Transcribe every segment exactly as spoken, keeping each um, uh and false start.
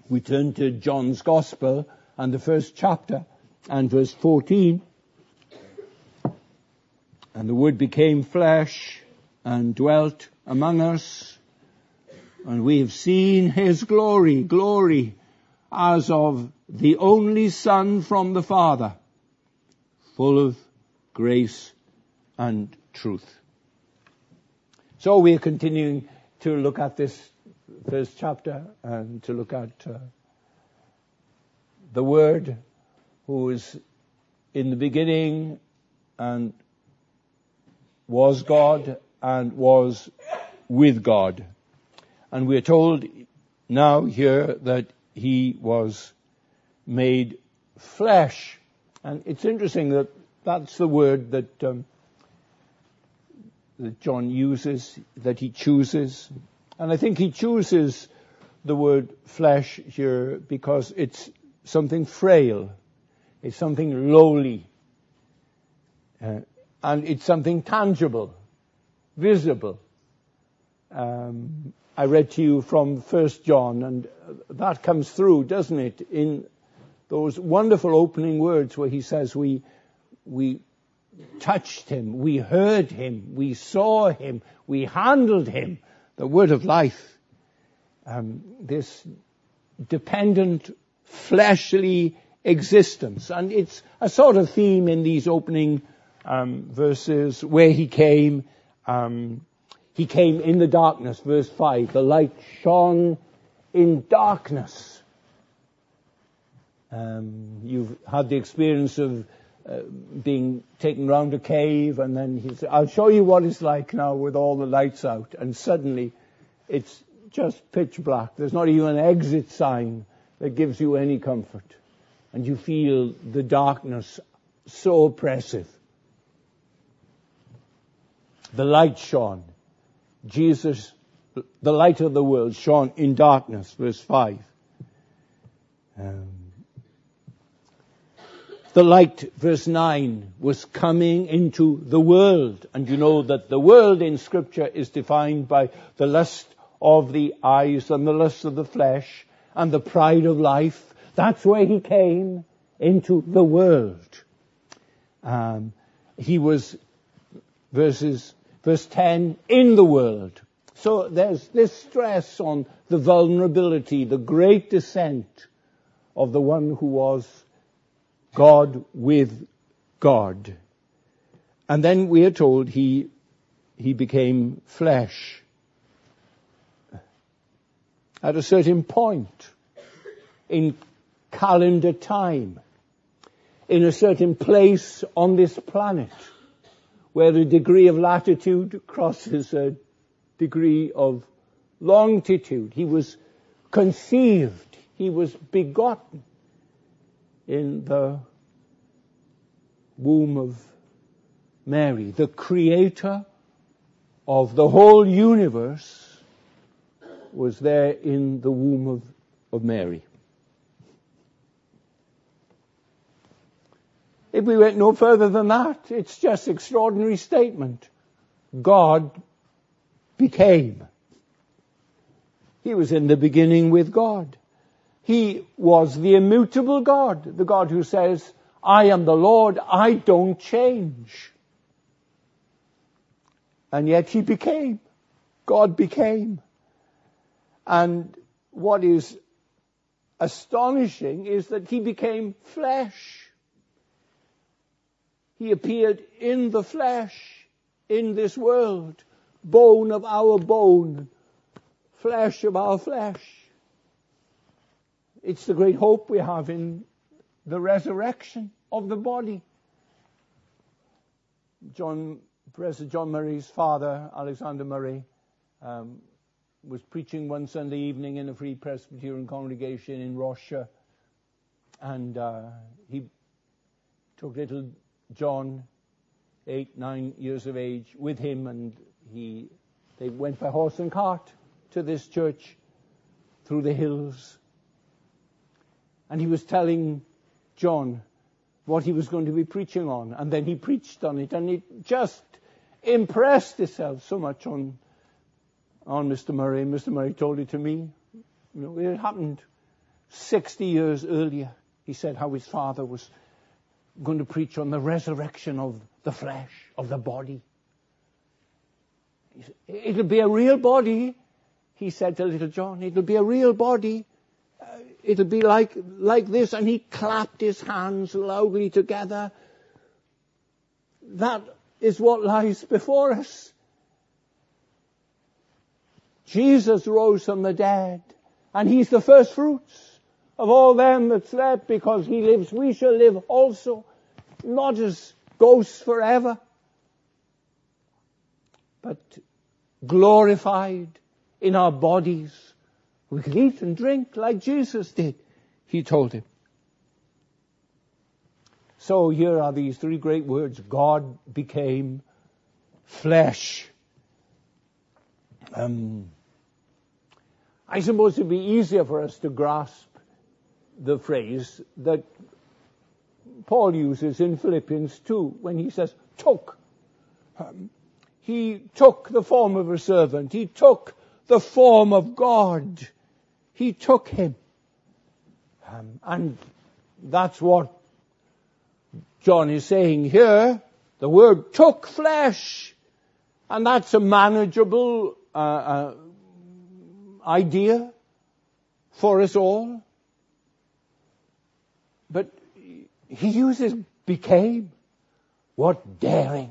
We turn to John's Gospel and the first chapter and verse fourteen. And the Word became flesh and dwelt among us, and we have seen his glory, glory as of the only Son from the Father, full of grace and truth. So we are continuing to look at this first chapter and to look at uh, the Word who is in the beginning and was God and was with God. And we are told now here that he was made flesh. And it's interesting that that's the word that um, that John uses, that he chooses. And I think he chooses the word flesh here because it's something frail. It's something lowly. Uh, and it's something tangible, visible. Um, I read to you from First John, and that comes through, doesn't it, in those wonderful opening words where he says we we touched him, we heard him, we saw him, we handled him. The word of life. Um, this dependent, fleshly existence. And it's a sort of theme in these opening um, verses where he came. Um, he came in the darkness, verse five. The light shone in darkness. Um, you've had the experience of uh, being taken round a cave, and then he said, I'll show you what it's like now with all the lights out. And suddenly it's just pitch black. There's not even an exit sign that gives you any comfort. And you feel the darkness so oppressive. The light shone. Jesus, the light of the world, shone in darkness, verse five. Um, the light, verse nine, was coming into the world. And you know that the world in Scripture is defined by the lust of the eyes and the lust of the flesh and the pride of life. That's where he came into the world. Um, he was, verses, verse ten, in the world. So there's this stress on the vulnerability, the great descent of the one who was God with God. And then we are told he, he became flesh. At a certain point in calendar time, in a certain place on this planet, where the degree of latitude crosses a degree of longitude. He was conceived, he was begotten in the womb of Mary. The creator of the whole universe was there in the womb of, of Mary. If we went no further than that, it's just extraordinary statement. God became. He was in the beginning with God. He was the immutable God, the God who says, I am the Lord, I don't change. And yet he became. God became. And what is astonishing is that he became flesh. He appeared in the flesh, in this world, bone of our bone, flesh of our flesh. It's the great hope we have in the resurrection of the body. John, Professor John Murray's father, Alexander Murray, um, was preaching one Sunday evening in a Free Presbyterian congregation in Rochester, and uh, he took little John, eight, nine years of age, with him, and he they went by horse and cart to this church through the hills. And he was telling John what he was going to be preaching on, and then he preached on it, and it just impressed itself so much on on Mister Murray. Mister Murray told it to me. You know, it happened sixty years earlier, he said how his father was going to preach on the resurrection of the flesh, of the body. He said, it'll be a real body, he said to little John. It'll be a real body. Uh, it'll be like, like this. And he clapped his hands loudly together. That is what lies before us. Jesus rose from the dead, and he's the first fruits of all them that slept. Because he lives, we shall live also, not as ghosts forever, but glorified in our bodies. We can eat and drink like Jesus did, he told him. So here are these three great words. God became flesh. Um, I suppose it'd be easier for us to grasp the phrase that Paul uses in Philippians two when he says, took. Um, he took the form of a servant. He took the form of God. He took him. Um, and that's what John is saying here. The word took flesh. And that's a manageable uh, uh, idea for us all. But he uses became. What daring.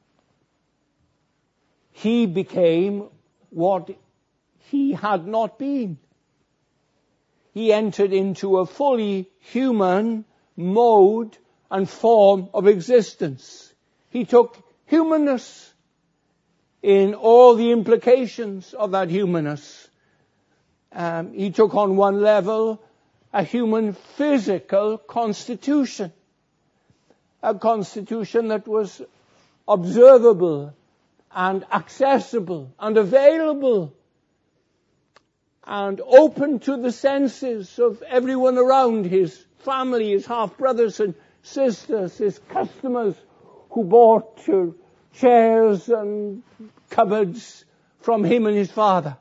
He became what he had not been. He entered into a fully human mode and form of existence. He took humanness in all the implications of that humanness. Um, he took on one level a human physical constitution. A constitution that was observable and accessible and available and open to the senses of everyone around, his family, his half-brothers and sisters, his customers who bought uh, chairs and cupboards from him and his father.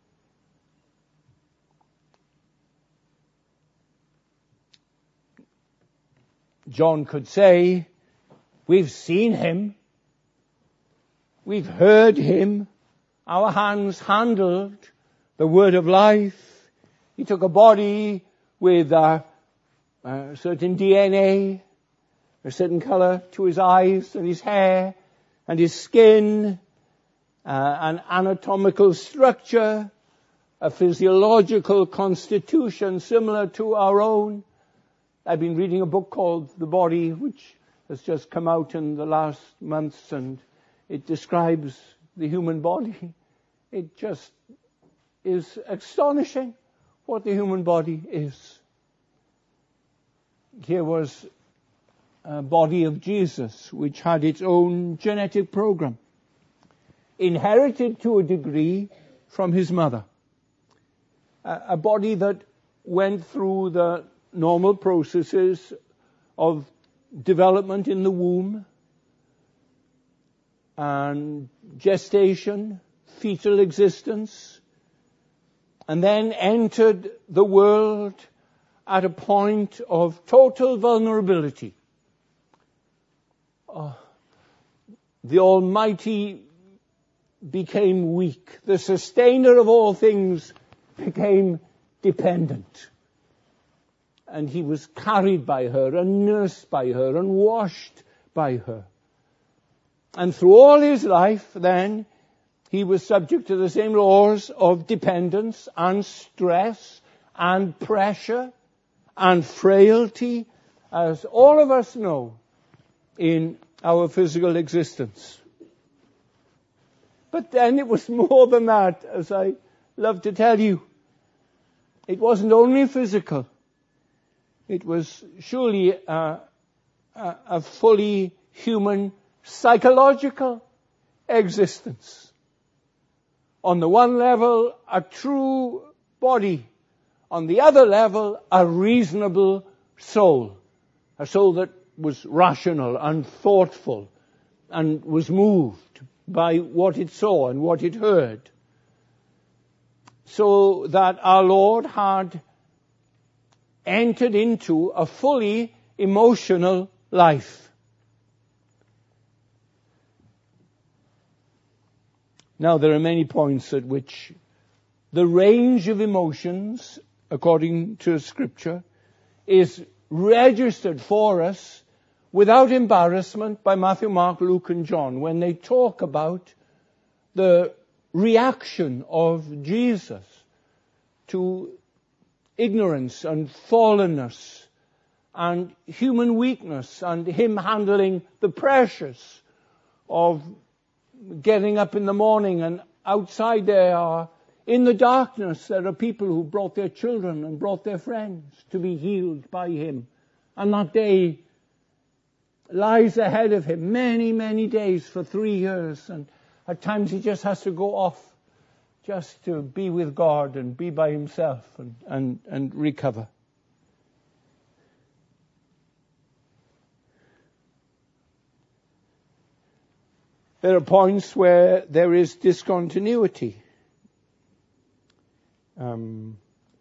John could say, we've seen him, we've heard him, our hands handled the word of life. He took a body with a, a certain D N A, a certain color to his eyes and his hair and his skin, uh, an anatomical structure, a physiological constitution similar to our own. I've been reading a book called The Body, which has just come out in the last months, and it describes the human body. It just is astonishing what the human body is. Here was a body of Jesus, which had its own genetic program, inherited to a degree from his mother. A, a body that went through the normal processes of development in the womb and gestation, fetal existence, and then entered the world at a point of total vulnerability. Oh, the Almighty became weak. The sustainer of all things became dependent. And he was carried by her and nursed by her and washed by her. And through all his life, then, he was subject to the same laws of dependence and stress and pressure and frailty as all of us know in our physical existence. But then it was more than that, as I love to tell you. It wasn't only physical. It was surely a, a, a fully human psychological existence. On the one level, a true body. On the other level, a reasonable soul. A soul that was rational and thoughtful and was moved by what it saw and what it heard. So that our Lord had entered into a fully emotional life. Now, there are many points at which the range of emotions, according to Scripture, is registered for us without embarrassment by Matthew, Mark, Luke, and John when they talk about the reaction of Jesus to ignorance and fallenness and human weakness, and him handling the pressures of getting up in the morning, and outside there are, in the darkness, there are people who brought their children and brought their friends to be healed by him. And that day lies ahead of him, many, many days for three years. And at times he just has to go off just to be with God and be by himself and, and, and recover. There are points where there is discontinuity. Um,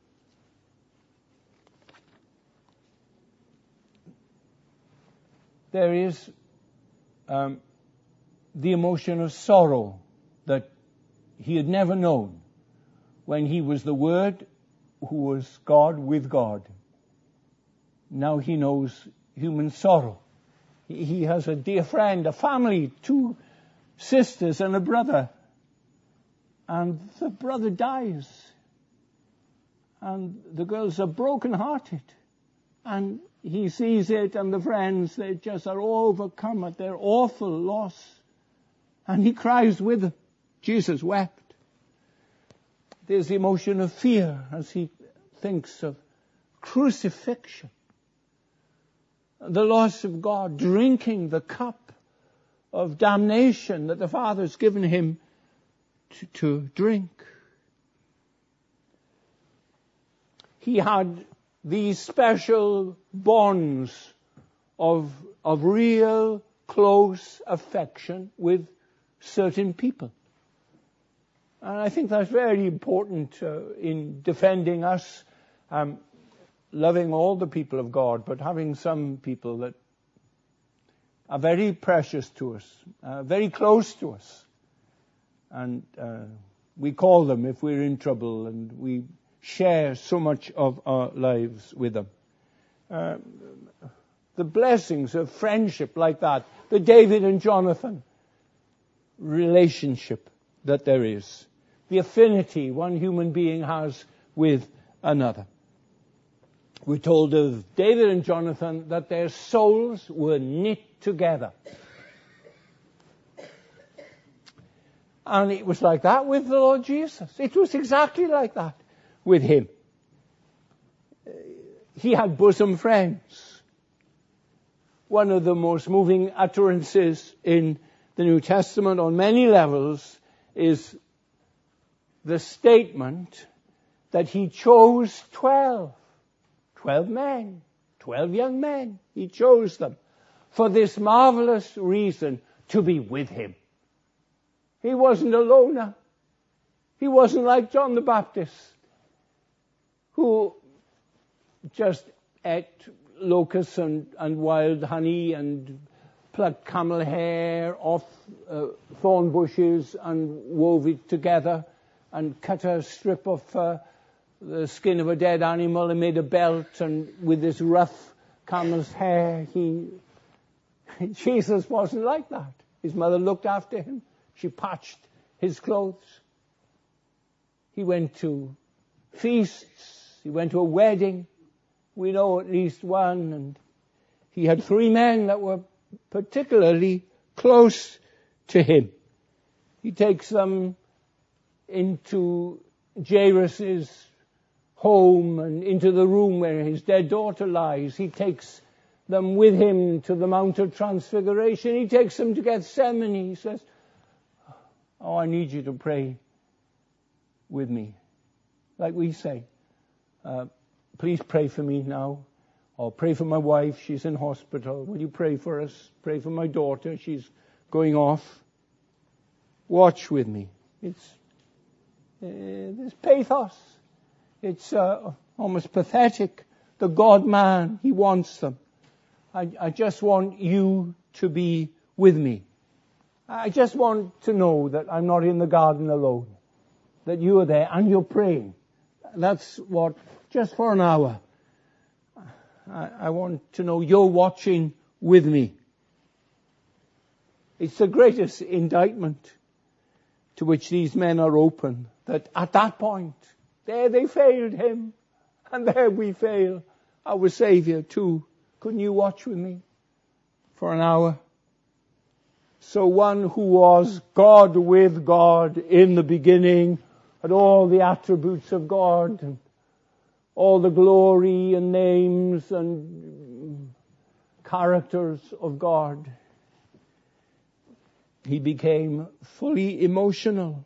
there is um, the emotion of sorrow that he had never known when he was the Word who was God with God. Now he knows human sorrow. He, he has a dear friend, a family, two sisters and a brother. And the brother dies. And the girls are broken-hearted. And he sees it, and the friends, they just are overcome at their awful loss. And he cries with them. Jesus wept. There's the emotion of fear as he thinks of crucifixion. The loss of God, drinking the cup of damnation that the Father's given him to, to drink. He had these special bonds of, of real close affection with certain people. And I think that's very important uh, in defending us, um, loving all the people of God, but having some people that are very precious to us, uh, very close to us. And uh, we call them if we're in trouble, and we share so much of our lives with them. Uh, the blessings of friendship like that, the David and Jonathan relationship that there is, the affinity one human being has with another. We're told of David and Jonathan that their souls were knit together. And it was like that with the Lord Jesus. It was exactly like that with him. He had bosom friends. One of the most moving utterances in the New Testament on many levels is the statement that he chose twelve. Twelve men. Twelve young men. He chose them for this marvelous reason, to be with him. He wasn't a loner. He wasn't like John the Baptist, who just ate locusts and, and wild honey and plucked camel hair off uh, thorn bushes and wove it together and cut a strip of uh, the skin of a dead animal and made a belt, and with this rough camel's hair. He, Jesus wasn't like that. His mother looked after him. She patched his clothes. He went to feasts. He went to a wedding. We know at least one. And he had three men that were particularly close to him. He takes them into Jairus' home and into the room where his dead daughter lies. He takes them with him to the Mount of Transfiguration. He takes them to Gethsemane. He says, oh, I need you to pray with me. Like we say, uh, please pray for me now. Or pray for my wife, she's in hospital. Will you pray for us? Pray for my daughter, she's going off. Watch with me. It's uh, there's pathos. It's uh, almost pathetic the God-man. He wants them. I, I just want you to be with me. I just want to know that I'm not in the garden alone, that you are there and you're praying. That's what, just for an hour, I, I want to know you're watching with me. It's the greatest indictment to which these men are open, that at that point, there they failed him, and there we fail our Savior too. Couldn't you watch with me for an hour? So one who was God with God in the beginning, had all the attributes of God, and all the glory and names and characters of God, he became fully emotional.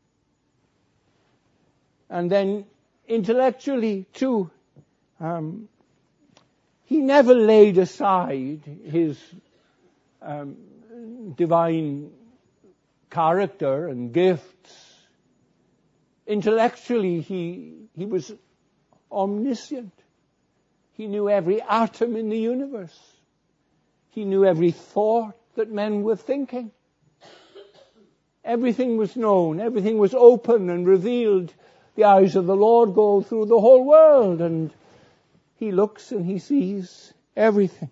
And then intellectually too, um, he never laid aside his um, divine character and gifts. Intellectually, he he was omniscient. He knew every atom in the universe. He knew every thought that men were thinking. Everything was known. Everything was open and revealed. The eyes of the Lord go through the whole world, and he looks and he sees everything.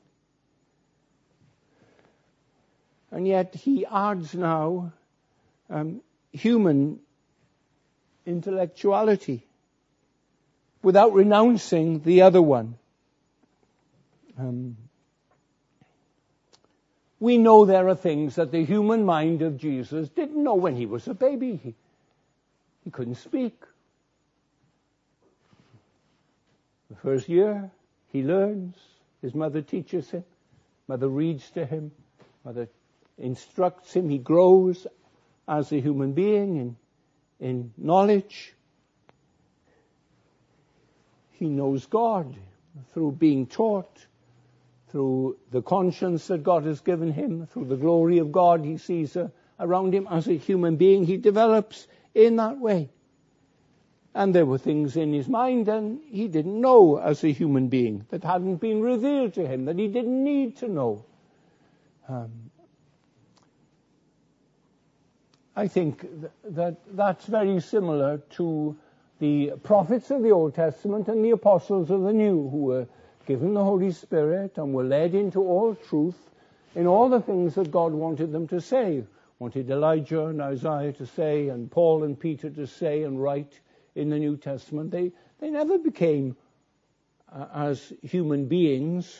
And yet he adds now um, human intellectuality without renouncing the other one. Um, we know there are things that the human mind of Jesus didn't know when he was a baby. He, he couldn't speak. The first year, he learns. His mother teaches him. Mother reads to him. Mother instructs him. He grows as a human being in, in knowledge. He knows God through being taught, through the conscience that God has given him, through the glory of God he sees uh, around him as a human being. He develops in that way. And there were things in his mind and he didn't know as a human being, that hadn't been revealed to him, that he didn't need to know. Um, I think th- that that's very similar to the prophets of the Old Testament and the apostles of the New, who were given the Holy Spirit and were led into all truth in all the things that God wanted them to say. Wanted Elijah and Isaiah to say, and Paul and Peter to say and write in the New Testament. They they never became, uh, as human beings,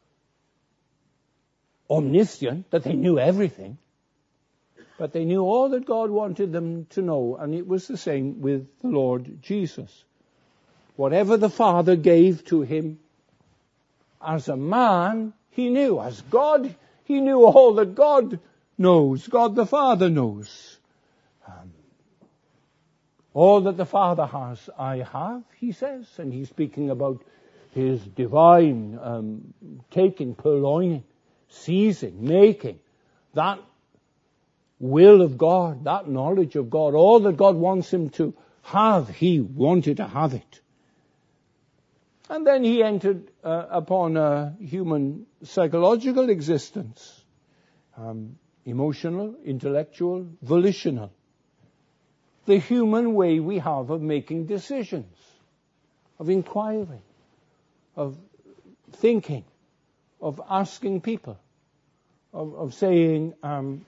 omniscient, that they knew everything. But they knew all that God wanted them to know, and it was the same with the Lord Jesus. Whatever the Father gave to him as a man, he knew. As God, he knew all that God knows, God the Father knows. Um, all that the Father has, I have, he says, and he's speaking about his divine um, taking, purloining, seizing, making, that will of God, that knowledge of God, all that God wants him to have, he wanted to have it. And then he entered uh, upon a human psychological existence, um, emotional, intellectual, volitional. The human way we have of making decisions, of inquiring, of thinking, of asking people, of, of saying, um,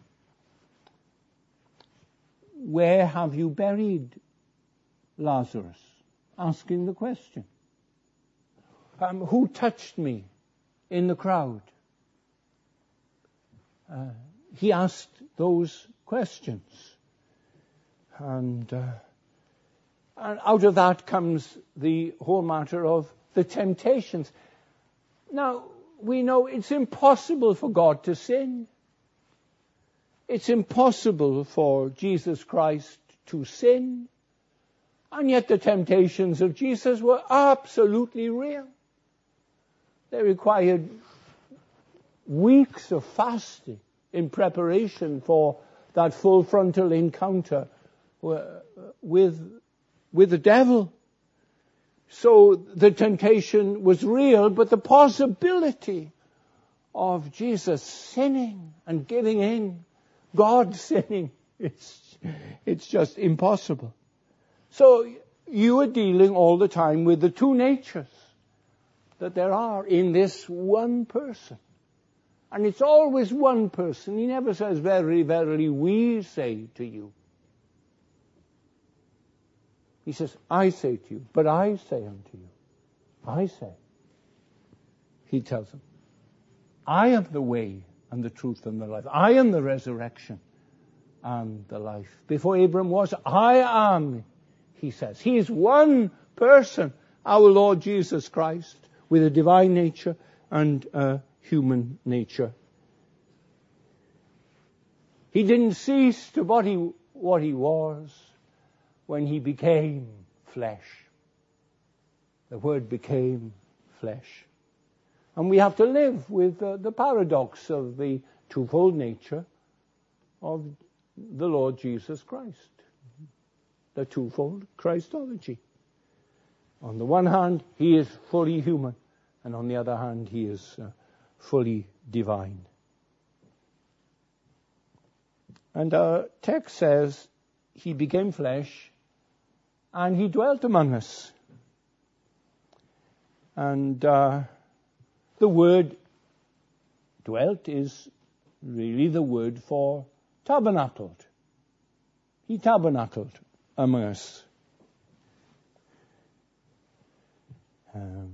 where have you buried Lazarus? Asking the question. Um, who touched me in the crowd? Uh, he asked those questions. And, uh, and out of that comes the whole matter of the temptations. Now, we know it's impossible for God to sin. It's impossible for Jesus Christ to sin. And yet the temptations of Jesus were absolutely real. They required weeks of fasting in preparation for that full frontal encounter with, with the devil. So the temptation was real, but the possibility of Jesus sinning and giving in, God sinning, it's, it's just impossible. So you are dealing all the time with the two natures that there are in this one person. And it's always one person. He never says, "Verily, verily, we say to you." He says, "I say to you, but I say unto you." I say. He tells them, "I am the way and the truth and the life. I am the resurrection and the life." Before Abraham was, I am, he says. He is one person, our Lord Jesus Christ, with a divine nature and a human nature. He didn't cease to what he, what he was when he became flesh. The Word became flesh. And we have to live with uh, the paradox of the twofold nature of the Lord Jesus Christ. The twofold Christology. On the one hand, he is fully human, and on the other hand, he is uh, fully divine. And our text says, he became flesh, and he dwelt among us. And uh, the word dwelt is really the word for tabernacled. He tabernacled among us. Um,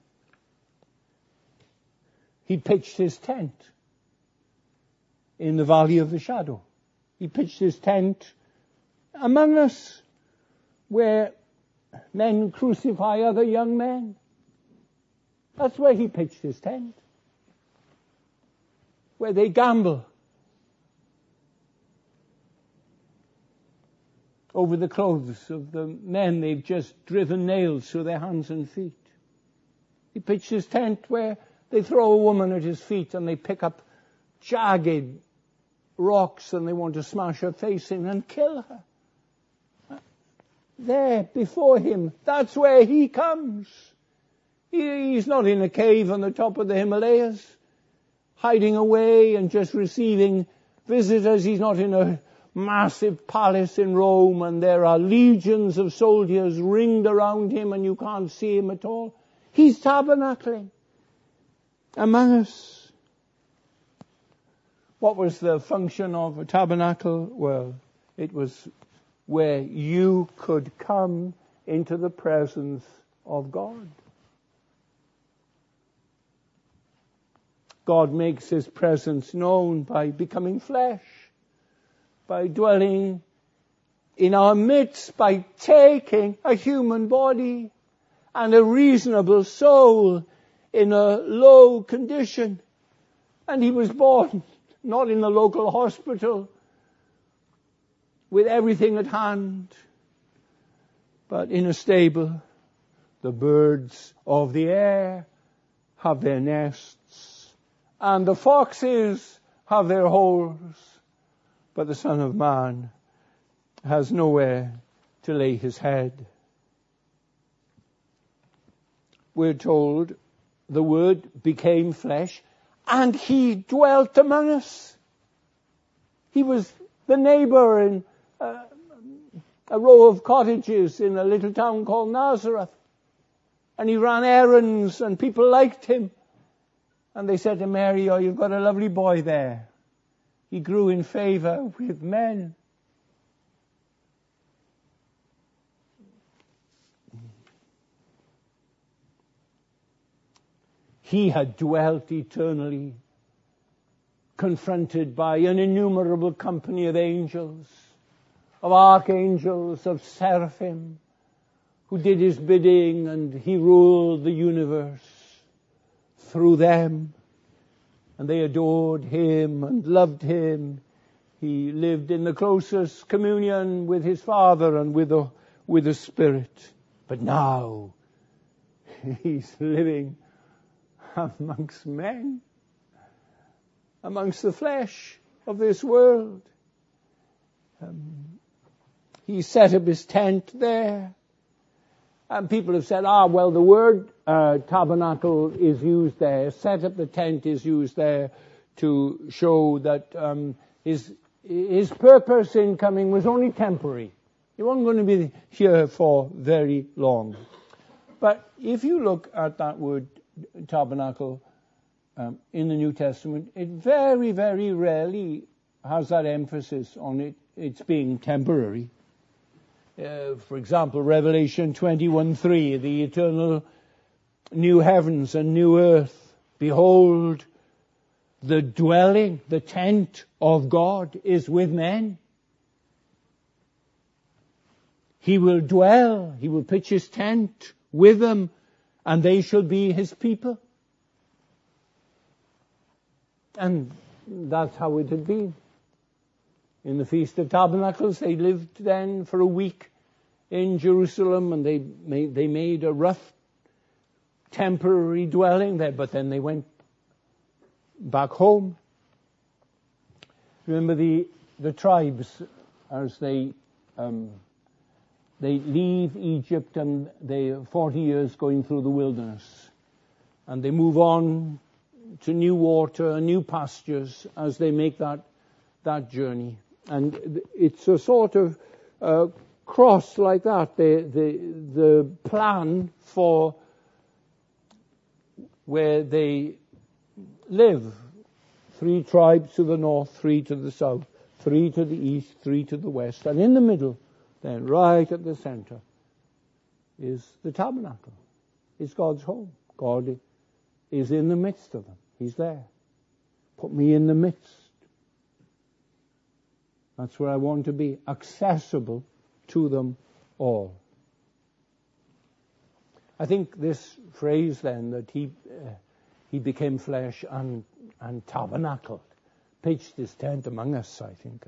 he pitched his tent in the valley of the shadow. He pitched his tent among us, where men crucify other young men. That's where he pitched his tent. Where they gamble over the clothes of the men they've just driven nails through their hands and feet. He pitched his tent where they throw a woman at his feet and they pick up jagged rocks and they want to smash her face in and kill her. There, before him, that's where he comes. He, he's not in a cave on the top of the Himalayas, hiding away and just receiving visitors. He's not in a massive palace in Rome and there are legions of soldiers ringed around him and you can't see him at all. He's tabernacling among us. What was the function of a tabernacle? Well, it was where you could come into the presence of God. God makes his presence known by becoming flesh, by dwelling in our midst, by taking a human body and a reasonable soul in a low condition. And he was born not in the local hospital with everything at hand, but in a stable. The birds of the air have their nests, and the foxes have their holes, but the Son of Man has nowhere to lay his head. We're told the Word became flesh, and he dwelt among us. He was the neighbor in uh, a row of cottages in a little town called Nazareth. And he ran errands, and people liked him. And they said to Mary, "Oh, you've got a lovely boy there." He grew in favor with men. He had dwelt eternally, confronted by an innumerable company of angels, of archangels, of seraphim, who did his bidding, and he ruled the universe through them. And they adored him and loved him. He lived in the closest communion with his Father and with the, with the Spirit. But now, he's living amongst men, amongst the flesh of this world. Um, he set up his tent there, And people have said, ah, well, the word uh, tabernacle is used there, set up the tent is used there to show that um, his, his purpose in coming was only temporary. He wasn't going to be here for very long. But if you look at that word tabernacle um, in the New Testament, it very, very rarely has that emphasis on it, it's being temporary. Uh, for example, Revelation twenty-one three, the eternal new heavens and new earth. Behold, the dwelling, the tent of God is with men. He will dwell, he will pitch his tent with them, and they shall be his people. And that's how it had been. In the Feast of Tabernacles, they lived then for a week in Jerusalem, and they made, they made a rough, temporary dwelling there, but then they went back home. Remember the the tribes, as they um, they leave Egypt, and they forty years going through the wilderness, and they move on to new water, new pastures as they make that that journey. And it's a sort of uh, cross like that, the, the, the plan for where they live. Three tribes to the north, three to the south, three to the east, three to the west. And in the middle, then, right at the center, is the tabernacle. It's God's home. God is in the midst of them. He's there. Put me in the midst. That's where I want to be, accessible to them all. I think this phrase then, that he uh, he became flesh and, and tabernacled, pitched his tent among us, I think. Uh,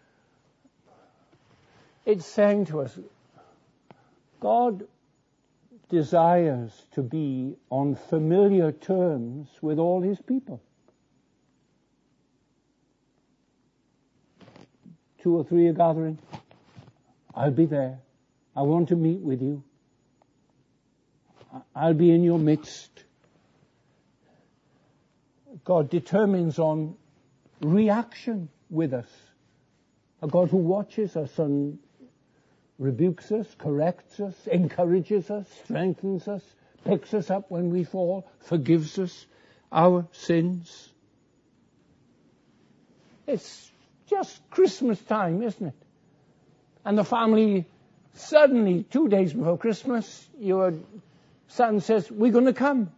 it's saying to us, God desires to be on familiar terms with all his people. Two or three are gathering, I'll be there. I want to meet with you. I'll be in your midst. God determines on reaction with us. A God who watches us and rebukes us, corrects us, encourages us, strengthens us, picks us up when we fall, forgives us our sins. It's just Christmas time, isn't it? And the family, suddenly, two days before Christmas, your son says, we're going to come.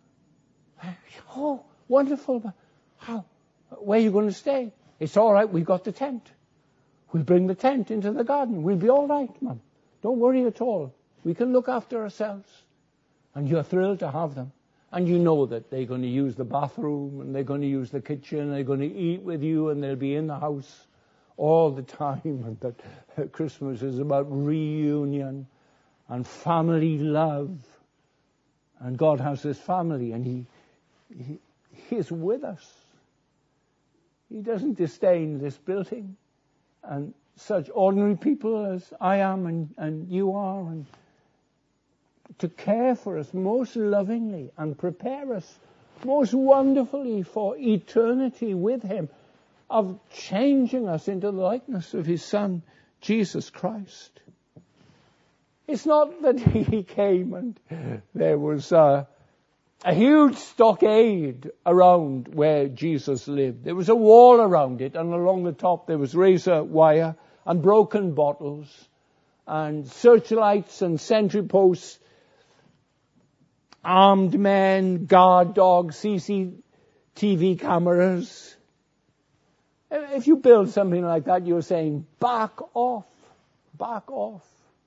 Oh, wonderful. How? Where are you going to stay? It's all right, we've got the tent. We'll bring the tent into the garden. We'll be all right, Mum. Don't worry at all. We can look after ourselves. And you're thrilled to have them. And you know that they're going to use the bathroom, and they're going to use the kitchen, they're going to eat with you, and they'll be in the house all the time. And that Christmas is about reunion and family love. And God has this family, and He, he, he is with us. He doesn't disdain this building and such ordinary people as I am and, and you are, and to care for us most lovingly and prepare us most wonderfully for eternity with Him, of changing us into the likeness of His Son, Jesus Christ. It's not that He came and there was a, a huge stockade around where Jesus lived. There was a wall around it, and along the top there was razor wire and broken bottles and searchlights and sentry posts, armed men, guard dogs, C C T V cameras. If you build something like that, you're saying, back off, back off.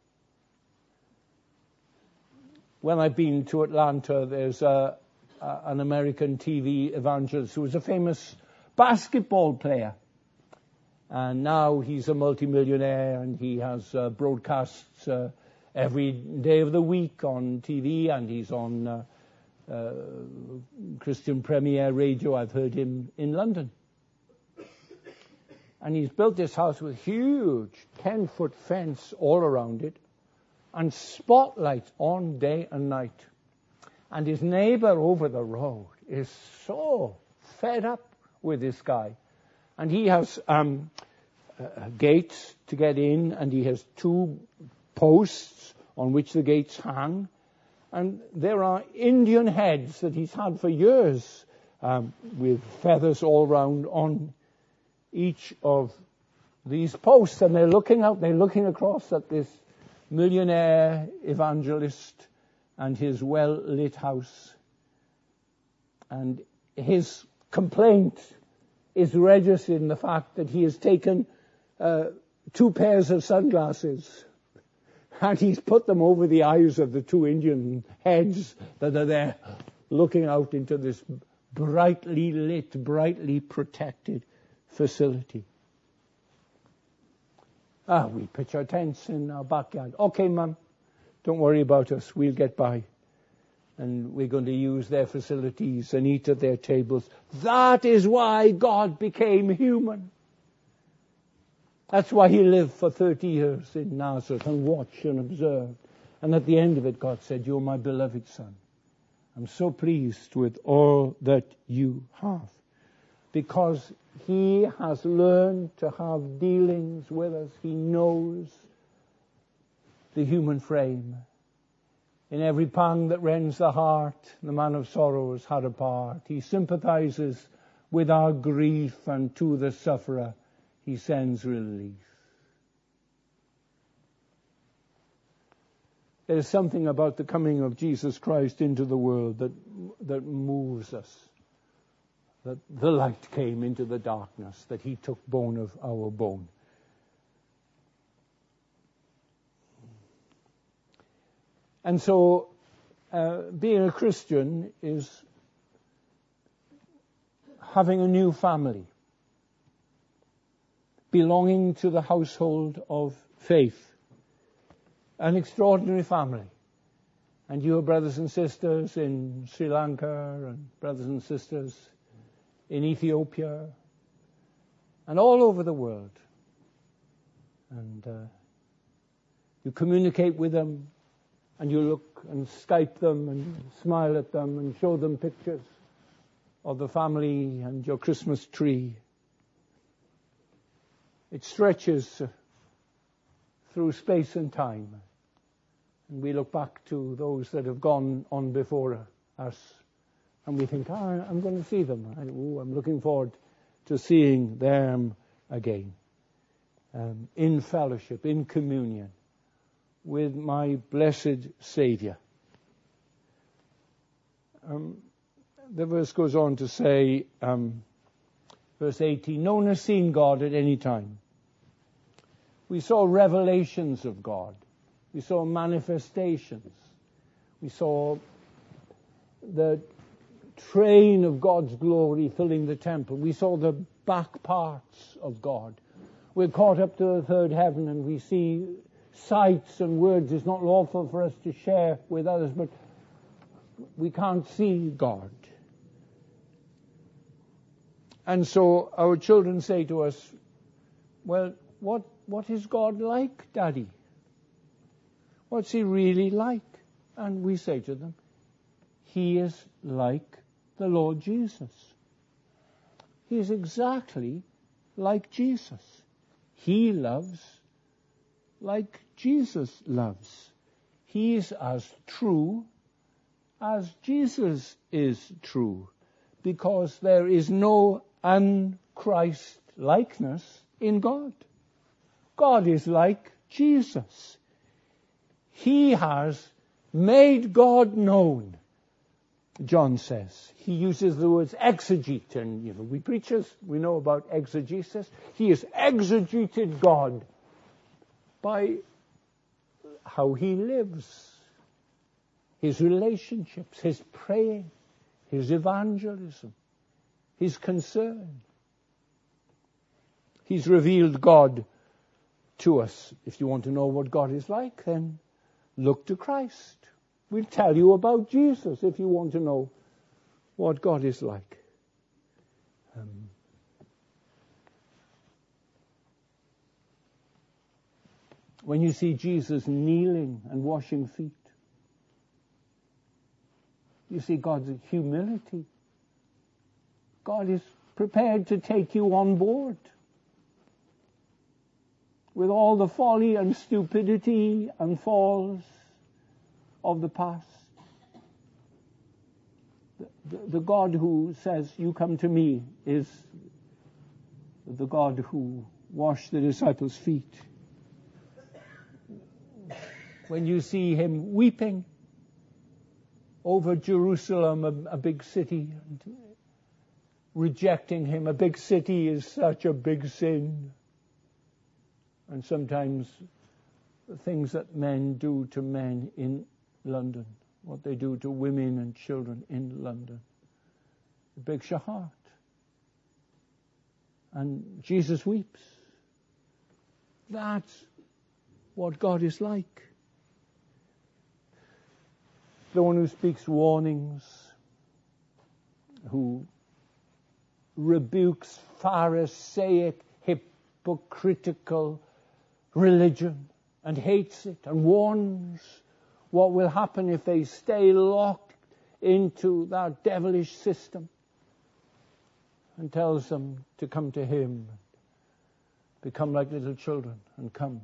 When I've been to Atlanta, there's a, a, an American T V evangelist who was a famous basketball player. And now he's a multimillionaire, and he has uh, broadcasts uh, every day of the week on T V, and he's on uh, uh, Christian Premier Radio. I've heard him in London. And he's built this house with huge ten-foot fence all around it, and spotlights on day and night. And his neighbor over the road is so fed up with this guy. And he has um, uh, gates to get in, and he has two posts on which the gates hang. And there are Indian heads that he's had for years, um, with feathers all round on each of these posts. And they're looking out, they're looking across at this millionaire evangelist and his well-lit house. And his complaint is registered in the fact that he has taken uh, two pairs of sunglasses and he's put them over the eyes of the two Indian heads that are there looking out into this brightly lit, brightly protected facility. Ah, we pitch our tents in our backyard. Okay, Mum, don't worry about us. We'll get by. And we're going to use their facilities and eat at their tables. That is why God became human. That's why he lived for thirty years in Nazareth and watched and observed. And at the end of it, God said, "You're my beloved Son. I'm so pleased with all that you have." Because he has learned to have dealings with us. He knows the human frame. In every pang that rends the heart, the man of sorrows had a part. He sympathizes with our grief, and to the sufferer he sends relief. There is something about the coming of Jesus Christ into the world that, that moves us. That the light came into the darkness, that he took bone of our bone. And so, uh, being a Christian is having a new family, belonging to the household of faith, an extraordinary family. And your brothers and sisters in Sri Lanka, and brothers and sisters in Ethiopia, and all over the world. And uh, you communicate with them, and you look and Skype them and smile at them and show them pictures of the family and your Christmas tree. It stretches through space and time. And we look back to those that have gone on before us, and we think, oh, I'm going to see them. I, ooh, I'm looking forward to seeing them again. Um, in fellowship, in communion with my blessed Savior. Um, the verse goes on to say, um, verse eighteen, no one has seen God at any time. We saw revelations of God. We saw manifestations. We saw the train of God's glory filling the temple. We saw the back parts of God. We're caught up to the third heaven, and we see sights and words. It's not lawful for us to share with others, but we can't see God. And so our children say to us, well, what what is God like, Daddy? What's he really like? And we say to them, he is like the Lord Jesus. He is exactly like Jesus. He loves like Jesus loves. He is as true as Jesus is true, because there is no un-Christ likeness in God. God is like Jesus. He has made God known, John says. He uses the words exegete, and you know, we preachers, we know about exegesis. He has exegeted God by how he lives, his relationships, his praying, his evangelism, his concern. He's revealed God to us. If you want to know what God is like, then look to Christ. We'll tell you about Jesus if you want to know what God is like. Um, when you see Jesus kneeling and washing feet, you see God's humility. God is prepared to take you on board with all the folly and stupidity and falls of the past. The, the, the God who says, "You come to me," is the God who washed the disciples' feet. When you see him weeping over Jerusalem, a, a big city, and rejecting him, a big city is such a big sin. And sometimes the things that men do to men in London, what they do to women and children in London, it breaks your heart. And Jesus weeps. That's what God is like. The one who speaks warnings, who rebukes Pharisaic, hypocritical religion and hates it and warns what will happen if they stay locked into that devilish system, and tells them to come to him, become like little children and come.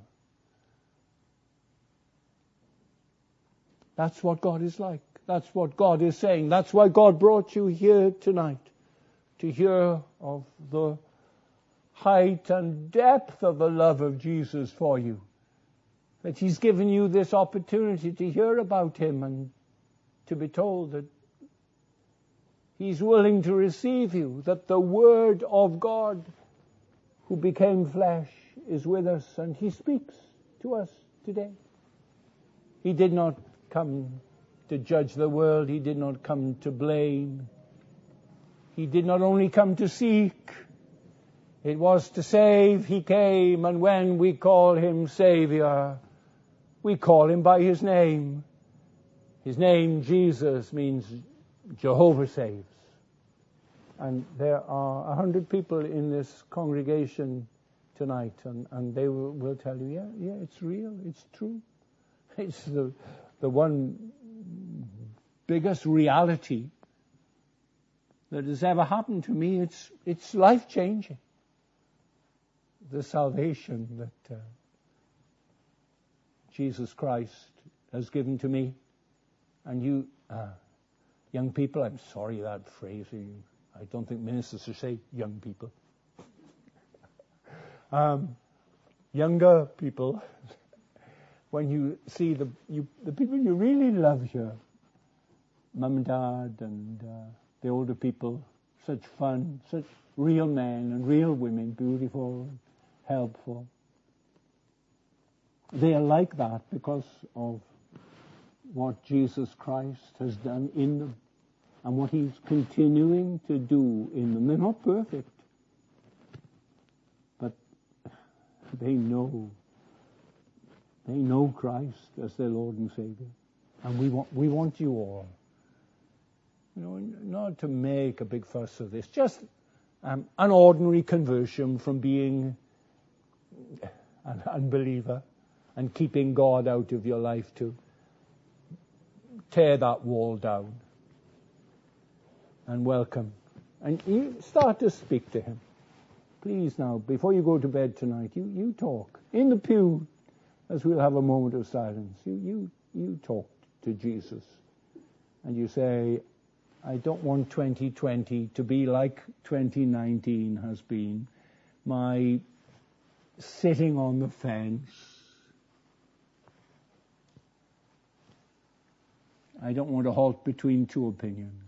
That's what God is like. That's what God is saying. That's why God brought you here tonight, to hear of the height and depth of the love of Jesus for you. That he's given you this opportunity to hear about him and to be told that he's willing to receive you, that the Word of God who became flesh is with us, and he speaks to us today. He did not come to judge the world. He did not come to blame. He did not only come to seek. It was to save he came, and when we call him Savior, we call him by his name. His name, Jesus, means Jehovah saves. And there are a hundred people in this congregation tonight, and, and they will, will tell you, yeah, yeah, it's real, it's true. It's the, the one biggest reality that has ever happened to me. It's, it's life-changing. The salvation that uh, Jesus Christ has given to me. And you, uh, young people, I'm sorry that phrase. I don't think ministers should say young people. um, younger people, when you see the you, the people you really love here, mum and dad and uh, the older people, such fun, such real men and real women, beautiful, helpful. They are like that because of what Jesus Christ has done in them and what he's continuing to do in them. They're not perfect, but they know. They know Christ as their Lord and Savior. And we want, we want you all, you know, not to make a big fuss of this, just um, an ordinary conversion from being an unbeliever and keeping God out of your life to tear that wall down and welcome. And you start to speak to him. Please now, before you go to bed tonight, you, you talk. In the pew, as we'll have a moment of silence, you, you, you talk to Jesus. And you say, I don't want twenty twenty to be like twenty nineteen has been. My sitting on the fence. I don't want to halt between two opinions.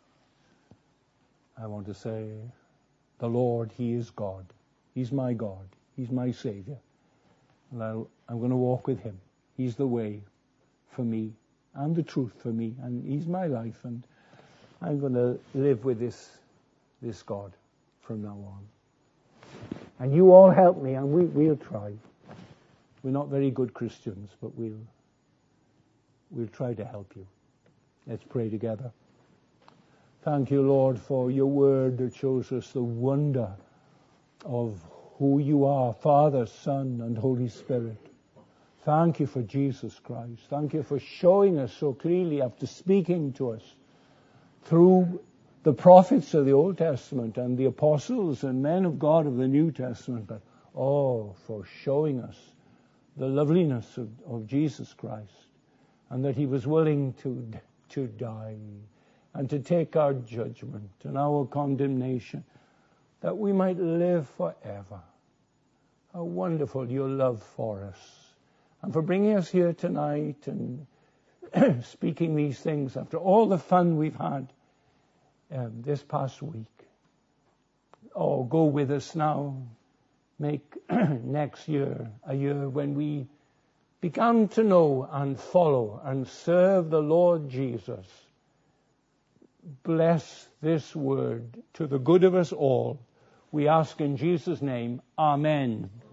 I want to say, the Lord, he is God. He's my God. He's my Savior. And I'll, I'm going to walk with him. He's the way for me and the truth for me. And he's my life. And I'm going to live with this, this God from now on. And you all help me, and we, we'll try. We're not very good Christians, but we'll, we'll try to help you. Let's pray together. Thank you, Lord, for your word that shows us the wonder of who you are, Father, Son, and Holy Spirit. Thank you for Jesus Christ. Thank you for showing us so clearly, after speaking to us through the prophets of the Old Testament and the apostles and men of God of the New Testament, but oh, for showing us the loveliness of, of Jesus Christ, and that he was willing to, to die and to take our judgment and our condemnation, that we might live forever. How wonderful your love for us, and for bringing us here tonight and speaking these things after all the fun we've had um, this past week. Oh, go with us now. Make next year a year when we began to know and follow and serve the Lord Jesus. Bless this word to the good of us all. We ask in Jesus' name, Amen.